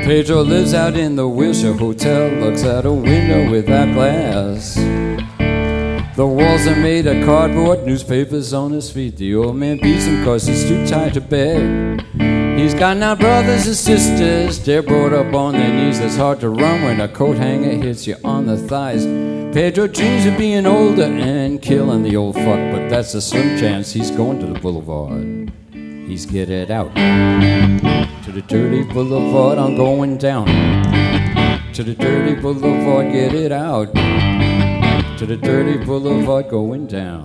Pedro lives out in the Wilshire Hotel, looks out a window without glass. The walls are made of cardboard, newspapers on his feet. The old man beats him 'cause he's too tired to beg. He's got 9 brothers and sisters, they're brought up on their knees. It's hard to run when a coat hanger hits you on the thighs. Pedro dreams of being older and killing the old fuck, but that's a slim chance. He's going to the boulevard. He's getting out to the dirty boulevard. I'm going down to the dirty boulevard. Get it out to the dirty boulevard. Going down.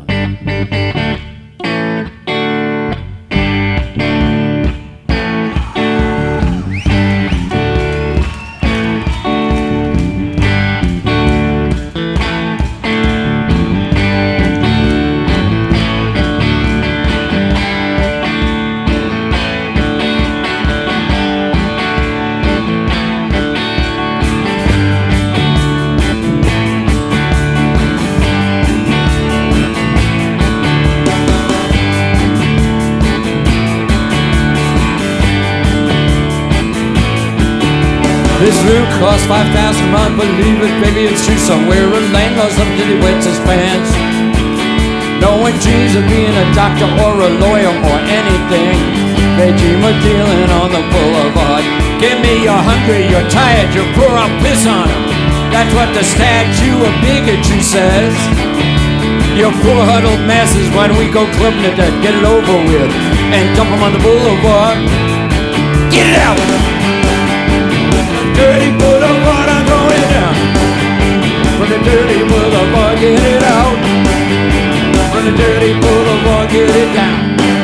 This room costs $5,000 a month, believe it, baby, it's true. Somewhere a landlord's up till he wets his pants. No one dreams of being a doctor or a lawyer or anything. They dream of dealing on the boulevard. Give me you're hungry, you're tired, you're poor, I'll piss on them. That's what the statue of bigotry says. You poor huddled masses, why don't we go clubbing to death, get it over with, and dump them on the boulevard. Get it out! Dirty boulevard, I'm going down. From the dirty boulevard, get it out. From the dirty boulevard, get it down.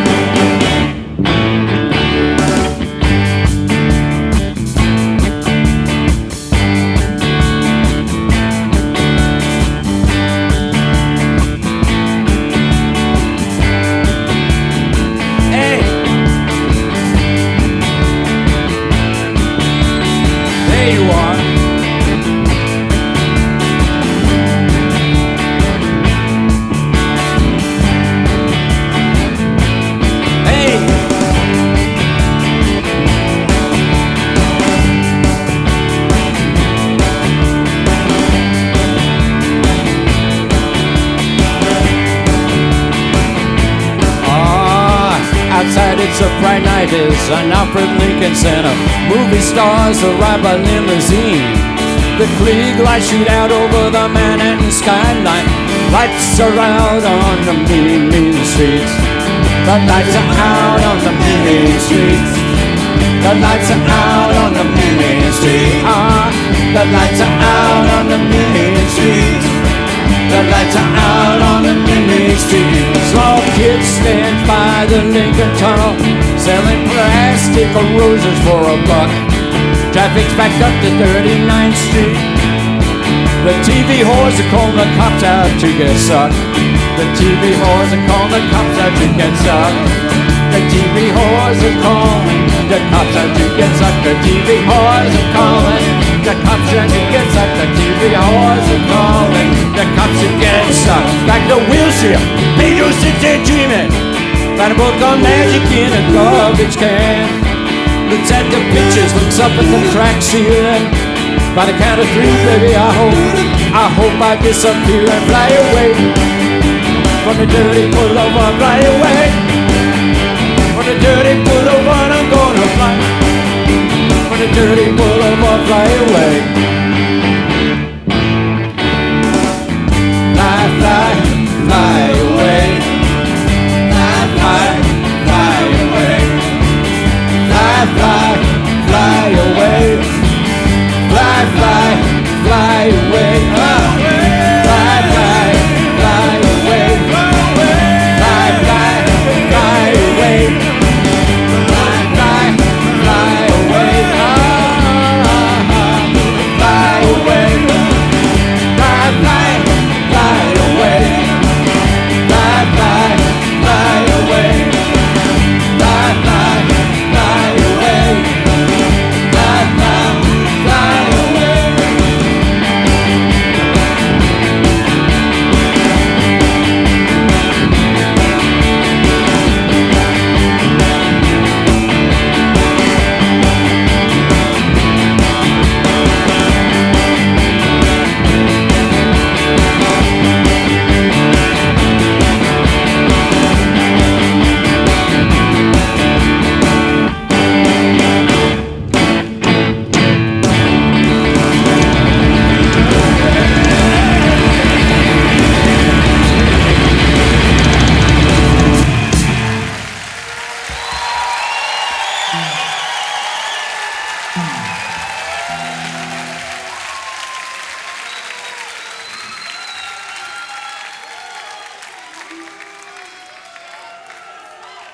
There you are. Hey. Outside it's a bright night, it's an opera at Lincoln Center. Movie stars arrive by limousine. The Klieg lights shoot out over the Manhattan skyline. Lights are out on the mean, mean streets. The lights are out on the mean, mean streets. The lights are out on the mean, mean streets. The lights are out on the mean, mean streets. The lights are out on the mean street. Small kids stand by the Lincoln Tunnel, selling plastic roses for $1. Traffic's backed up to 39th Street. The TV whores are calling the cops out to get sucked. The TV whores are calling the cops out to get sucked. The TV whores are calling the cops out to get sucked. The TV whores are calling the cops out to get sucked. The TV whores are calling the cops to get sucked. Back to Wilshire, Pedro sits there dreaming. Found a book on magic in a garbage can. Looks at the pictures, looks up at the crack ceiling. By the count of 3, baby, I hope I disappear and fly away. From the dirty boulevard, fly away. From the dirty boulevard, I'm gonna fly. From the dirty boulevard, fly away.